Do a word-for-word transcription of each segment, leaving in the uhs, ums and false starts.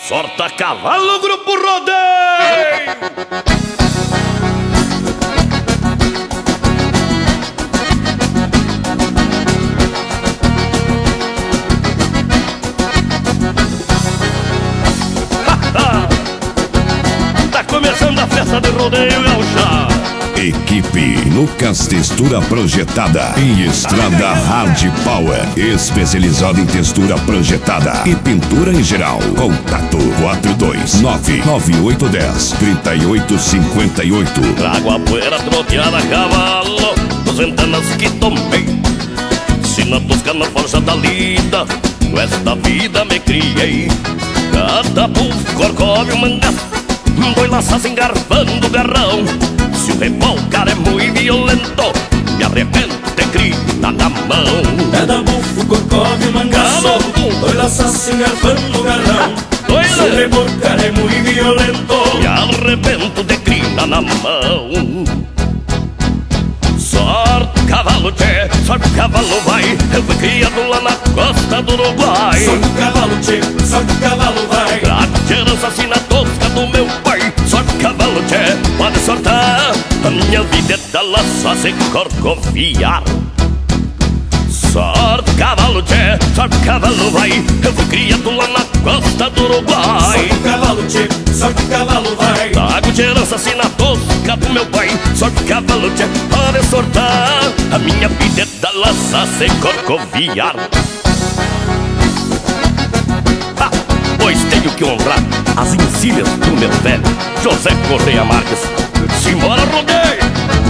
Sorta cavalo, grupo rodeio. Tá começando a festa de rodeio gaúcha. Equipe Lucas Textura Projetada em Estrada Hard Power, especializada em textura projetada e pintura em geral. Contato quatro dois nove, nove oito um zero, três oito cinco oito. Trago a poeira troteada a cavalo dos ventanas que tomei. Se na Toscana forja da lida, com esta vida me criei. Cada bufo, corcóvio, mangás, boi laças engarfando o garrão. Se o revolcar é muito violento, me arrependo de crina na mão. Cada bufo, corcóvio, mangaço, dois laças engarfando o garrão. Se o revolcar é muito violento, me arrependo de crina na mão. Sorte cavalo, tchê, sorte cavalo vai. Eu fui criado lá na costa do Uruguai. sorte cavalo, tchê, sorte cavalo vai. Trago de herança assim na tosca do meu pai. Sorte cavalo, tchê, pode sortar. A minha vida é da laça sem corcoviar. Sorte cavalo, tchê, sorte cavalo vai. Eu fui criado lá na costa do Uruguai. sorte cavalo, tchê, sorte cavalo vai. Trago de herança assim na tosca do meu pai. Sorte cavalo, tchê, pode sortar. A minha vida é da laça sem corcoviar. Ah, pois tenho que honrar as encilhas do meu velho José Correia Marques. Simbora, rodeio!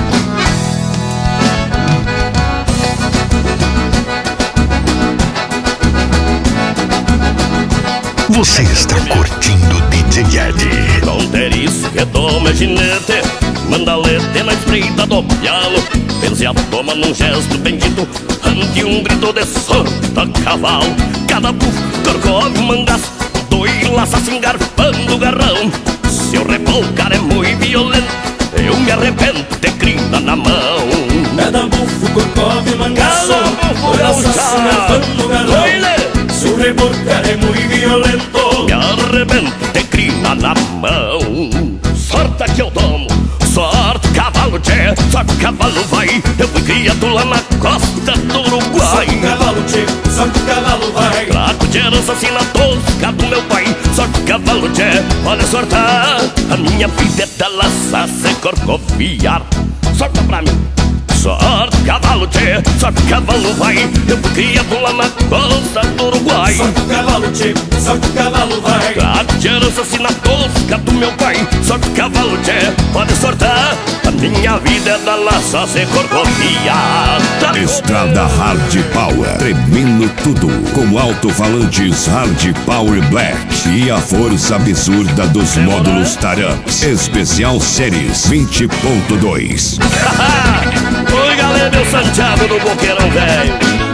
Você está curtindo D J Ed. Fronteiriço, retoma ginete, mandalete na espreita do pialo. Pense a toma num gesto bendito, ante um grito de sorta cavalo. Cada bufo, corcóvio, mangás, dois laças engarfando o garrão. Se o revolcar é muito violento, eu me arrependo de crina na mão. Cada bufo, corcóvio, mangaço, dois laças engarfando o garrão. Se o revolcar é muito violento, me arrebento de crina na mão. Sorte que eu tomo, sorte cavalo, tchê, sorte cavalo vai. Eu fui criado lá na costa do Uruguai. sorte cavalo, tchê, sorte cavalo vai. Trago de herança assim na tosca do meu pai. Sorte cavalo, tchê, pode sortar. A minha vida é da laça sem corcoviar. Sorta pra mim. Sorte cavalo, tchê, sorte cavalo vai. Eu fui criado lá na costa do Uruguai. sorte cavalo, tchê, sorte cavalo vai. Trago de herança assim na tosca do meu pai. Sorte cavalo, tchê, pode sortar. A minha vida é da laça sem corcoviar. Estrada Hard Power, tremendo tudo, com alto-falantes Hard Power Black e a força absurda dos módulos Taramps. Especial Séries vinte ponto dois. Oi, galera, meu Santiago do Boqueirão Velho.